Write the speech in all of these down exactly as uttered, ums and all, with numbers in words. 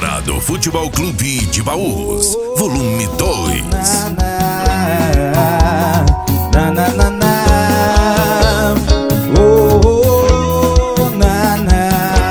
Eldorado Futebol Clube de Baús, volume dois. Na, na, na, na. Oh, oh, na, na.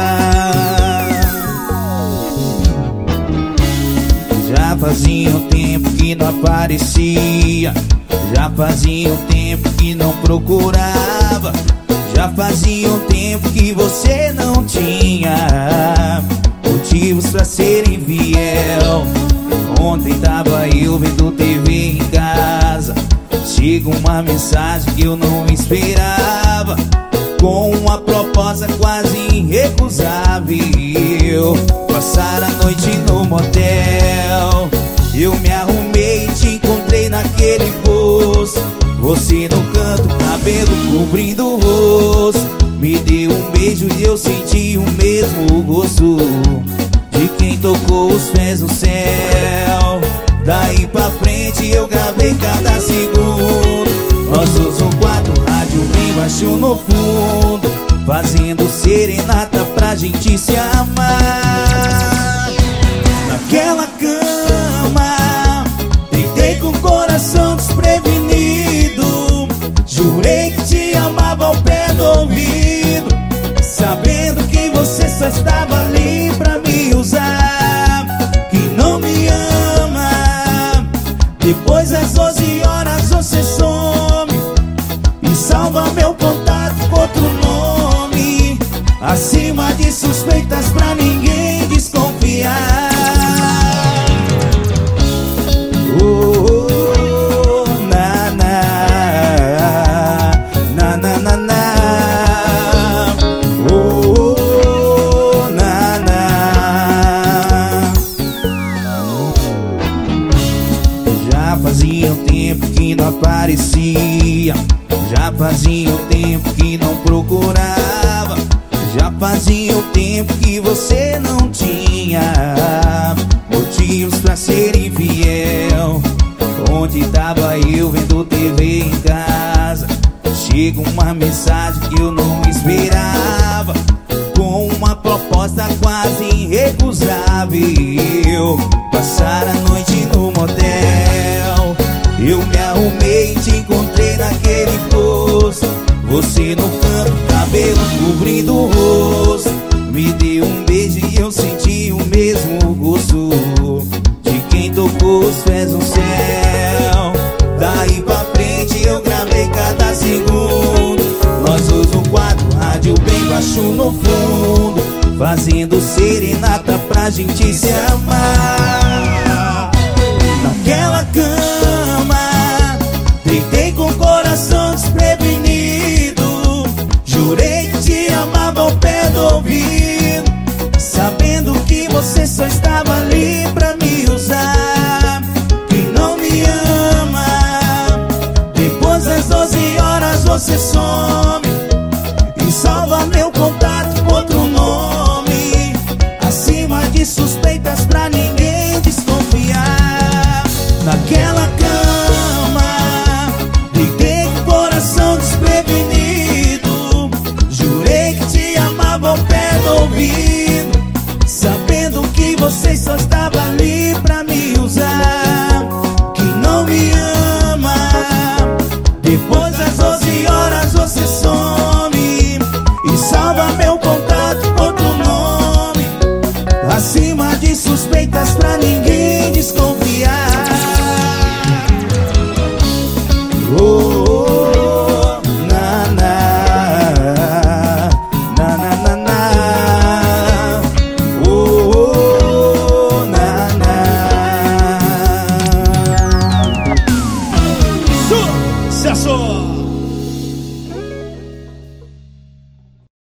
Já fazia um tempo que não aparecia, já fazia um tempo que não procurava, já fazia um tempo que você não tinha motivos pra ser infiel. Ontem tava eu vendo T V em casa, chega uma mensagem que eu não esperava, com uma proposta quase irrecusável. Passar a noite no motel, eu me arrumei e te encontrei naquele posto, você no canto, cabelo cobrindo o rosto. Me deu um beijo e eu senti o mesmo gosto de quem tocou os pés no céu. Daí pra frente eu gravei cada segundo, nossos um quatro, rádio bem baixo no fundo, fazendo serenata pra gente se amar. Naquela cama, deitei com o coração desprevenido, jurei que te amava ao pé do ouvido, sabendo que você só estava ali pra me usar, que não me ama. Depois das doze horas você some e salva meu contato com outro nome, acima de suspeitas pra ninguém desconfiar. Oh, oh, na, na, na, na, na, na. Oh, oh, na, na. Já fazia um tempo que não aparecia, já fazia um tempo que não procurava, já fazia um tempo que você não tinha motivos pra ser infiel. Onde tava eu vendo T V em casa, chega uma mensagem que eu não esperava, com uma proposta quase irrecusável. Passar a noite no motel, eu me arrumei e te encontrei naquele posto, você no canto, cabelo cobrindo o rosto. Me deu um beijo e eu senti o mesmo gosto de quem tocou os pés no céu. Daí pra frente eu gravei cada segundo, nós dois no quatro, rádio bem baixo no fundo, fazendo serenata pra gente se amar. Naquela cama, deitei com o coração desprevenido, jurei que te amava ao pé do ouvido, sabendo que você só estava ali pra me usar, que não me ama. Depois das doze horas você some e salva meu contato com outro nome, acima de suspeitas pra ninguém desconfiar. Naquela cama, deitei com o coração desprevenido, jurei que te amava ao pé do ouvido, sabendo que você só estava ali pra me usar, que não me ama. Depois das doze horas você some e salva meu contato com outro nome, acima de suspeitas pra ninguém desconfiar.